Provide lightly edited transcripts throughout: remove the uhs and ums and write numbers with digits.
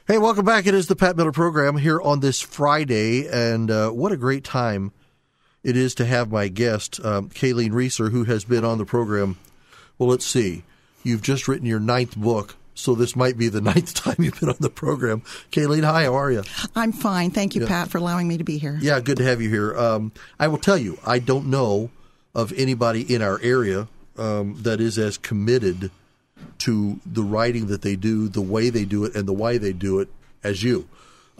Hey, welcome back. It is the Pat Miller Program here on this Friday, and what a great time it is to have my guest, Kayleen Reeser, who has been on the program. Well, let's see. You've just written your 9th book, so this might be the 9th time you've been on the program. Kayleen, hi, how are you? I'm fine. Thank you, Pat, for allowing me to be here. Yeah, good to have you here. I will tell you, I don't know of anybody in our area that is as committed to the writing that they do, the way they do it, and the why they do it as you.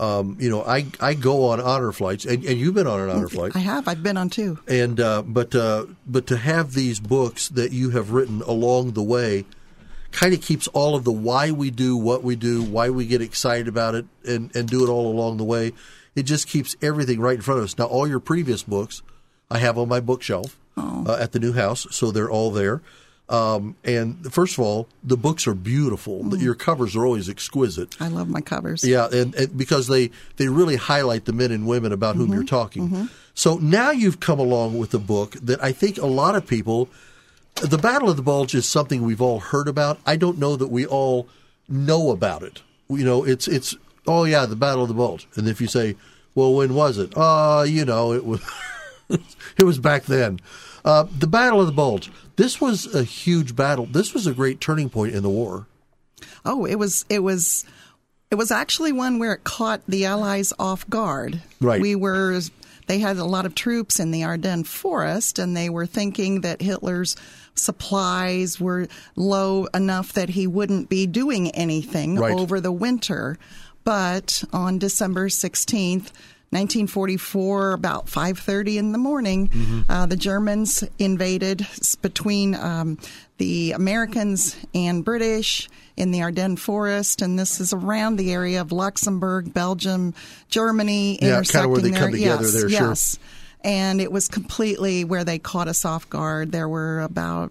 I go on honor flights, and you've been on an honor flight. I have. I've been on 2. And but to have these books that you have written along the way kind of keeps all of the why we do what we do, why we get excited about it, and do it all along the way. It just keeps everything right in front of us. Now, all your previous books I have on my bookshelf at the new house, so they're all there. And first of all, the books are beautiful. Your covers are always exquisite. I love my covers. Yeah, and because they really highlight the men and women about whom you're talking. So now you've come along with a book that I think a lot of people, the Battle of the Bulge is something we've all heard about. I don't know that we all know about it. It's oh yeah, the Battle of the Bulge. And if you say, well, when was it? It was it was back then. The Battle of the Bulge. This was a huge battle. This was a great turning point in the war. Oh, it was actually one where it caught the Allies off guard. Right. They had a lot of troops in the Ardennes forest, and they were thinking that Hitler's supplies were low enough that he wouldn't be doing anything over the winter. But on December 16th, 1944, about 5:30 in the morning, the Germans invaded between the Americans and British in the Ardennes forest, and this is around the area of Luxembourg, Belgium, Germany. Yeah, kind of where they come together there, sure. Yes. And it was completely where they caught us off guard. There were about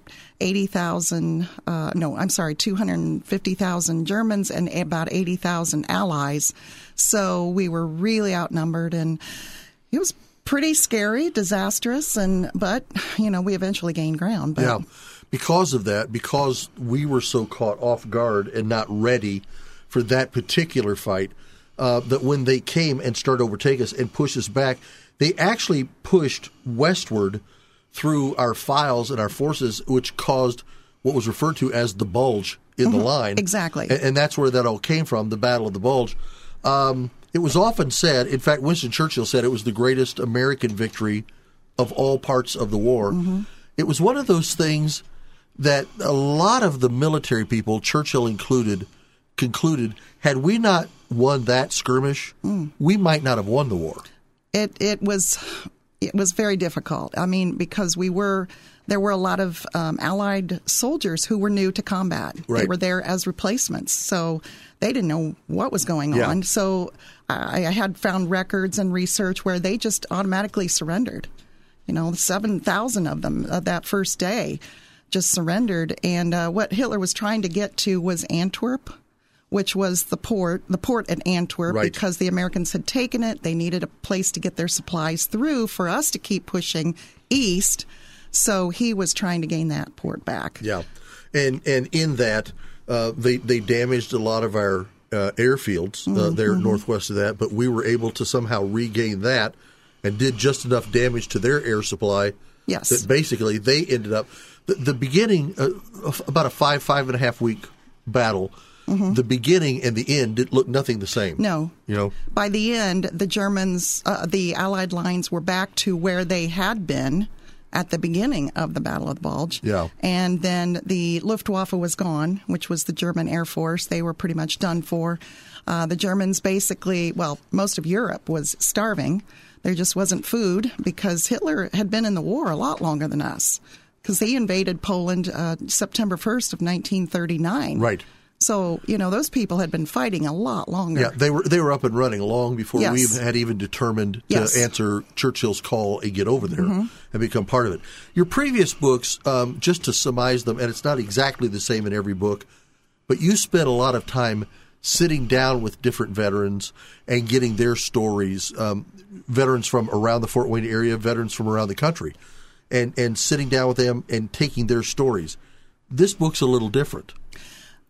250,000 Germans and about 80,000 Allies. So we were really outnumbered, and it was pretty scary, disastrous, but we eventually gained ground. But yeah, because of that, because we were so caught off guard and not ready for that particular fight, that when they came and started to overtake us and push us back, they actually pushed westward through our files and our forces, which caused what was referred to as the bulge in the line. Exactly. And that's where that all came from, the Battle of the Bulge. It was often said, in fact, Winston Churchill said it was the greatest American victory of all parts of the war. It was one of those things that a lot of the military people, Churchill included, concluded, had we not won that skirmish, we might not have won the war. It was very difficult. I mean, because there were a lot of Allied soldiers who were new to combat. Right. They were there as replacements, so they didn't know what was going on. So I had found records and research where they just automatically surrendered. 7,000 of them that first day just surrendered. And what Hitler was trying to get to was Antwerp, which was the port at Antwerp, because the Americans had taken it. They needed a place to get their supplies through for us to keep pushing east. So he was trying to gain that port back. Yeah, and in that, they damaged a lot of our airfields there northwest of that, but we were able to somehow regain that and did just enough damage to their air supply that basically they ended up the beginning about a 5.5 week battle. The beginning and the end did look nothing the same. No. By the end, the Germans, the Allied lines were back to where they had been at the beginning of the Battle of the Bulge. Yeah. And then the Luftwaffe was gone, which was the German Air Force. They were pretty much done for. The Germans basically, most of Europe was starving. There just wasn't food because Hitler had been in the war a lot longer than us, because he invaded Poland September 1st of 1939. Right. So, those people had been fighting a lot longer. Yeah, they were up and running long before we had even determined to answer Churchill's call and get over there and become part of it. Your previous books, just to surmise them, and it's not exactly the same in every book, but you spent a lot of time sitting down with different veterans and getting their stories, veterans from around the Fort Wayne area, veterans from around the country, and sitting down with them and taking their stories. This book's a little different.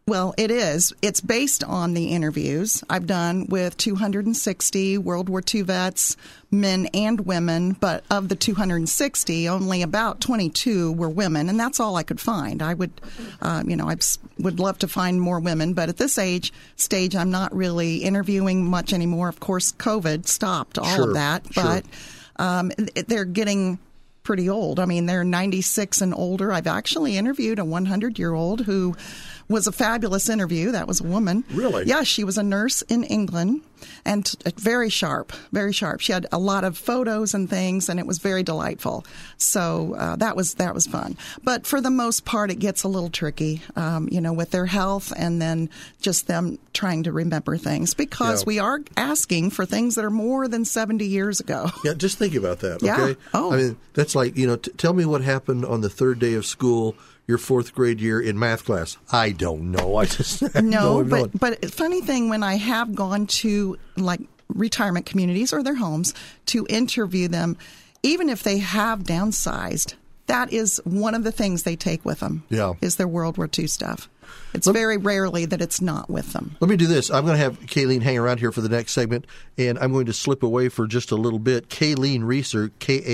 Well, it is. It's based on the interviews I've done with 260 World War II vets, men and women, but of the 260, only about 22 were women, and that's all I could find. I would, I would love to find more women, but at this stage, I'm not really interviewing much anymore. Of course, COVID stopped all of that, but they're getting pretty old. I mean, they're 96 and older. I've actually interviewed a 100-year-old who was a fabulous interview. That was a woman. Really? Yeah, she was a nurse in England and very sharp, very sharp. She had a lot of photos and things, and it was very delightful. So that was fun. But for the most part, it gets a little tricky, with their health and then just them trying to remember things because we are asking for things that are more than 70 years ago. Yeah, just think about that, yeah. Okay? Oh. I mean, that's like, tell me what happened on the third day of school your fourth grade year in math class. I don't know. I just but funny thing, when I have gone to like retirement communities or their homes to interview them, even if they have downsized, that is one of the things they take with them. Yeah, is their World War II stuff. It's very rarely that it's not with them. Let me do this. I'm going to have Kayleen hang around here for the next segment, and I'm going to slip away for just a little bit. Kayleen Reusser,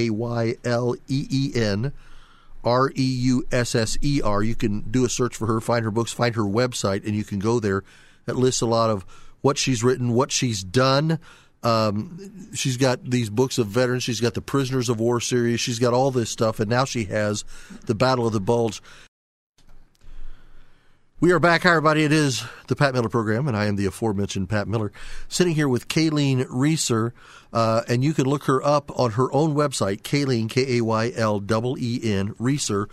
Kayleen Reusser. You can do a search for her, find her books, find her website, and you can go there. It lists a lot of what she's written, what she's done. She's got these books of veterans. She's got the Prisoners of War series. She's got all this stuff, and now she has the Battle of the Bulge. We are back. Hi, everybody. It is the Pat Miller Program, and I am the aforementioned Pat Miller, sitting here with Kayleen Reusser, and you can look her up on her own website, Kayleen, Kayleen, Reusser,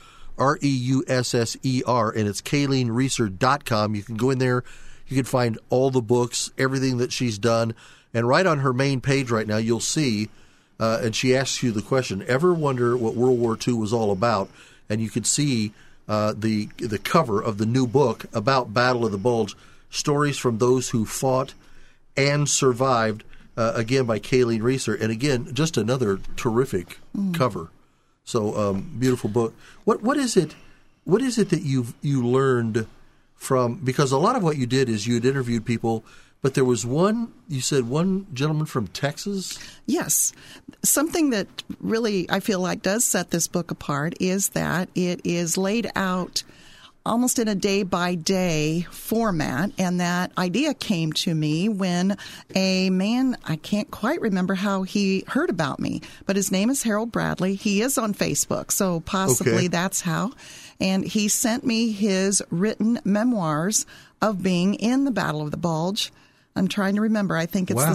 Reusser, and it's KayleenReusser.com. You can go in there. You can find all the books, everything that she's done, and right on her main page right now, you'll see, and she asks you the question, ever wonder what World War II was all about? And you can see the cover of the new book about Battle of the Bulge, stories from those who fought and survived, again by Kayleen Reusser. And again, just another terrific cover. So beautiful book. What is it that you learned from, because a lot of what you did is you had interviewed people, but there was one gentleman from Texas? Yes. Something that really I feel like does set this book apart is that it is laid out almost in a day-by-day format, and that idea came to me when a man, I can't quite remember how he heard about me, but his name is Harold Bradley. He is on Facebook, so possibly that's how. And he sent me his written memoirs of being in the Battle of the Bulge. I'm trying to remember. I think it's the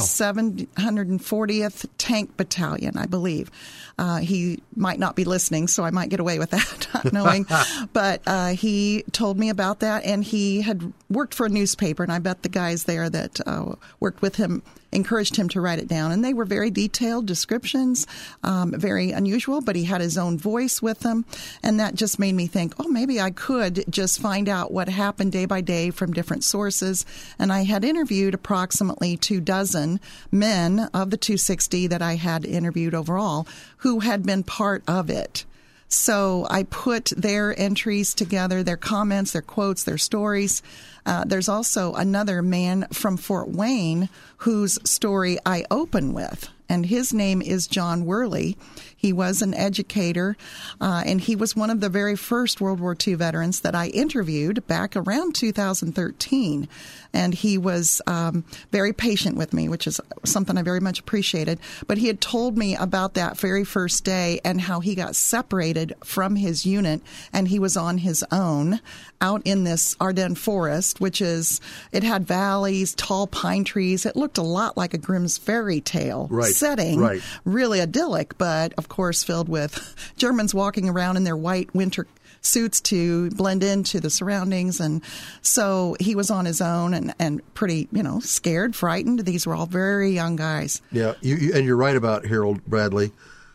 740th Tank Battalion, I believe. He might not be listening, so I might get away with that, not knowing. But he told me about that, and he had worked for a newspaper, and I bet the guys there that worked with him encouraged him to write it down. And they were very detailed descriptions, very unusual, but he had his own voice with them. And that just made me think, maybe I could just find out what happened day by day from different sources. And I had interviewed approximately 24 men of the 260 that I had interviewed overall who had been part of it. So I put their entries together, their comments, their quotes, their stories. There's also another man from Fort Wayne whose story I open with, and his name is John Worley. He was an educator, and he was one of the very first World War II veterans that I interviewed back around 2013. And he was very patient with me, which is something I very much appreciated. But he had told me about that very first day and how he got separated from his unit, and he was on his own out in this Ardennes forest, which it had valleys, tall pine trees. It looked a lot like a Grimm's fairy tale setting, really idyllic, but of course filled with Germans walking around in their white winter suits to blend into the surroundings. And so he was on his own and pretty, scared, frightened. These were all very young guys. Yeah, and you're right about Harold Bradley.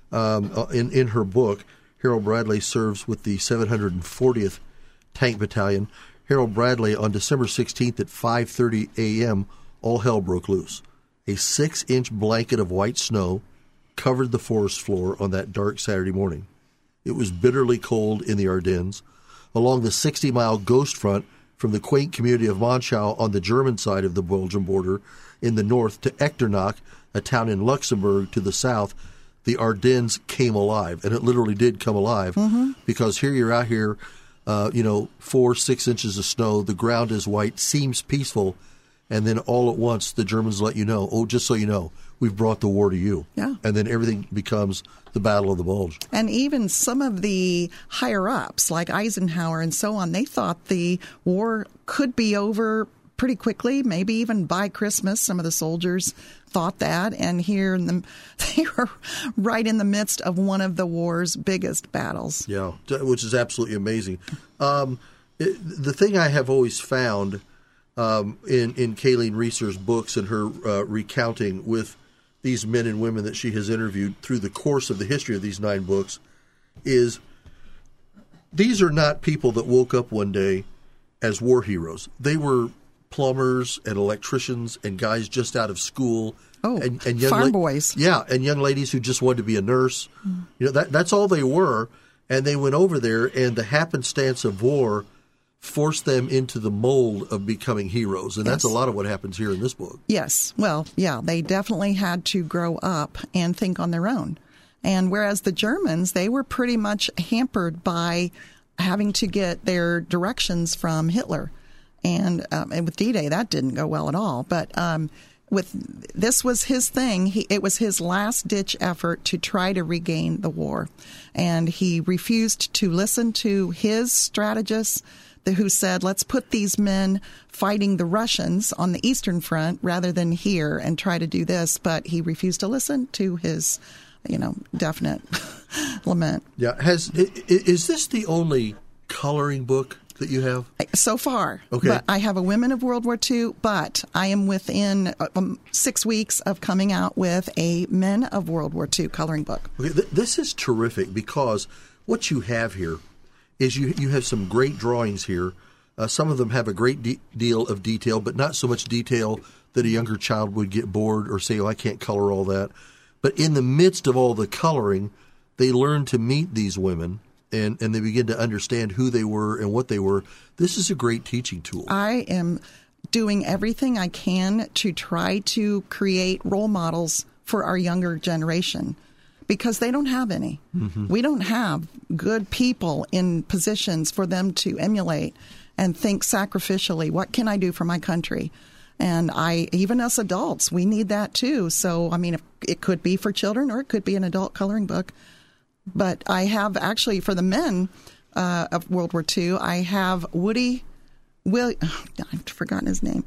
In her book, Harold Bradley serves with the 740th Tank Battalion. Harold Bradley, on December 16th at 5:30 a.m., all hell broke loose. A 6-inch blanket of white snow covered the forest floor on that dark Saturday morning. It was bitterly cold in the Ardennes. Along the 60-mile Ghost Front, from the quaint community of Monschau on the German side of the Belgian border in the north to Echternach, a town in Luxembourg to the south, the Ardennes came alive. And it literally did come alive because here you're out here, 4-6 inches of snow, the ground is white, seems peaceful, and then all at once the Germans let you know, oh, just so you know, we've brought the war to you. Yeah. And then everything becomes the Battle of the Bulge. And even some of the higher-ups, like Eisenhower and so on, they thought the war could be over pretty quickly, maybe even by Christmas. Some of the soldiers thought that. And here they were right in the midst of one of the war's biggest battles. Yeah, which is absolutely amazing. The thing I have always found in Kayleen Reeser's books and her recounting with these men and women that she has interviewed through the course of the history of these 9 books is these are not people that woke up one day as war heroes. They were plumbers and electricians and guys just out of school. And young farm boys. Yeah, and young ladies who just wanted to be a nurse. That's all they were. And they went over there, and the happenstance of war forced them into the mold of becoming heroes. And that's a lot of what happens here in this book. Yes. Well, yeah, they definitely had to grow up and think on their own. And whereas the Germans, they were pretty much hampered by having to get their directions from Hitler. And with D-Day, that didn't go well at all. But this was his thing. It was his last-ditch effort to try to regain the war. And he refused to listen to his strategists who said, let's put these men fighting the Russians on the Eastern Front rather than here and try to do this. But he refused to listen to his, definite lament. Yeah. Is this the only coloring book that you have? So far. Okay. But I have a Women of World War II, but I am within 6 weeks of coming out with a Men of World War II coloring book. Okay, this is terrific because what you have here is you have some great drawings here. Some of them have a great deal of detail, but not so much detail that a younger child would get bored or say, oh, I can't color all that. But in the midst of all the coloring, they learn to meet these women, and they begin to understand who they were and what they were. This is a great teaching tool. I am doing everything I can to try to create role models for our younger generation, because they don't have any. Mm-hmm. We don't have good people in positions for them to emulate and think sacrificially, what can I do for my country? And even us adults, we need that too. So, it could be for children or it could be an adult coloring book. But I have actually, for the men of World War II, I have Woody I've forgotten his name.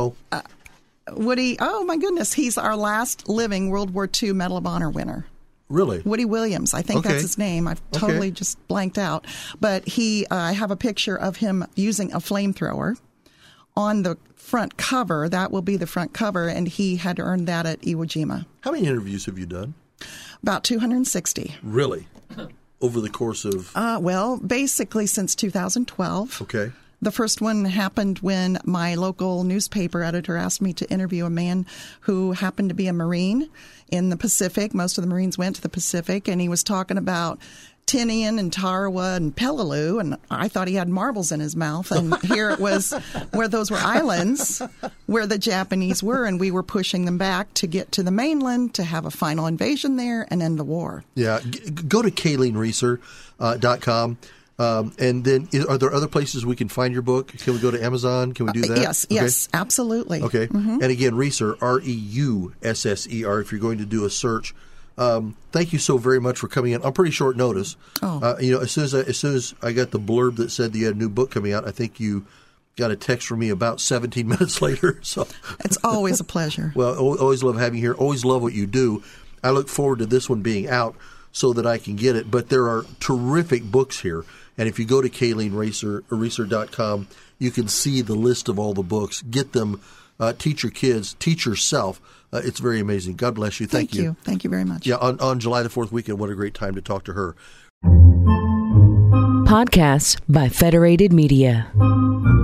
Woody, oh my goodness, he's our last living World War II Medal of Honor winner. Really? Woody Williams, I think that's his name. I've totally just blanked out. But I have a picture of him using a flamethrower on the front cover. That will be the front cover, and he had earned that at Iwo Jima. How many interviews have you done? About 260. Really? Over the course of? Basically since 2012. Okay. The first one happened when my local newspaper editor asked me to interview a man who happened to be a Marine in the Pacific. Most of the Marines went to the Pacific, and he was talking about Tinian and Tarawa and Peleliu, and I thought he had marbles in his mouth. And here it was where those were islands where the Japanese were, and we were pushing them back to get to the mainland to have a final invasion there and end the war. Yeah. Go to KayleenReeser.com. And then are there other places we can find your book? Can we go to Amazon? Can we do that? Yes, absolutely. Okay. Mm-hmm. And again, Reeser, Reusser, if you're going to do a search. Thank you so very much for coming in on pretty short notice. As soon as I got the blurb that said that you had a new book coming out, I think you got a text from me about 17 minutes later. So it's always a pleasure. Well, always love having you here. Always love what you do. I look forward to this one being out so that I can get it. But there are terrific books here. And if you go to KayleenReeser.com, you can see the list of all the books. Get them. Teach your kids. Teach yourself. It's very amazing. God bless you. Thank you. Thank you very much. Yeah, on July the 4th weekend, what a great time to talk to her. Podcasts by Federated Media.